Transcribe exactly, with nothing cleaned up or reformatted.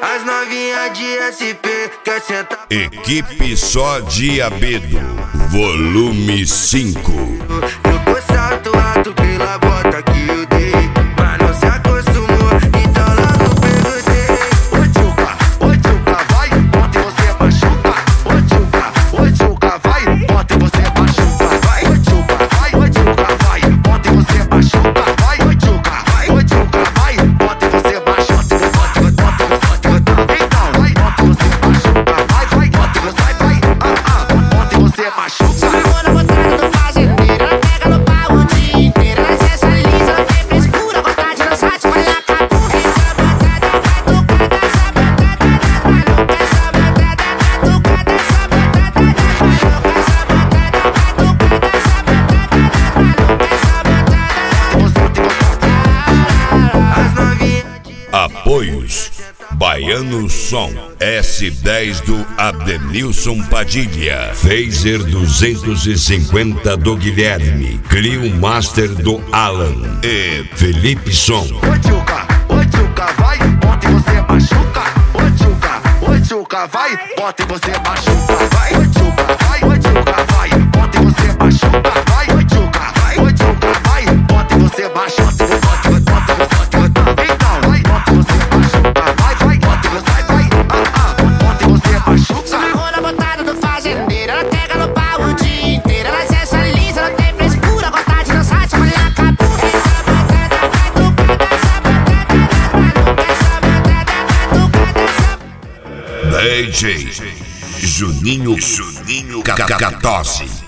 As novinhas de S P quer sentar. Equipe Só Diabedo, volume cinco. Eu tô salto alto pela bota que eu dei, mas não se acostumou, então logo perguntei. Ô tchuca, ô tchuca, vai, bota e você machuca. Ô tchuca, ô tchuca, vai, bota e você machuca. Vai, ô tchuca, vai, ô tchuca, vai, bota e você machuca. Vai, ô tchuca, vai, ô tchuca, vai, bota e você machuca. Bota, bota, bota, bota, então, vai, bota e você machuca. Vai, vai, bota e você vai, ah, ah, bota e você machuca. Segura botada do fazendeiro, ela pega no pau o dia inteiro. Ela sensualiza, ela tem frescura, vontade de dançar, te molhar a cabeça. Essa botada catucada, essa botada da maluca. Essa botada catucada, essa botada da maluca. Essa botada catucada, essa botada da maluca. As novinhas de Apoios: Baiano Som, S dez do Adenilson Padilha, Phaser duzentos e cinquenta do Guilherme, Clio Master do Alan e Felipe Som. Ô tchuca, ô tchuca, vai, bota e você machuca. Ô tchuca, ô tchuca, vai, bota e você machuca. Vai, ô tchuca, vai, ô tchuca, vai, bota e você machuca. Vai, ô tchuca, vai, ô tchuca, vai, bota e você machuca. Bota, bota, bota, bota, então, vai, bota e você machuca. Vai, vai, bota e você vai, ah, ah, bota e você machuca. Amarrou na botada do fazendeiro, ela pega no pau o dia inteiro. Ela sensualiza, ela tem frescura, vontade de dançar, te molhar a cabeça. Essa botada catucada, essa botada da maluca. Essa botada catucada, essa D J Juninho Juninho Cacatosse.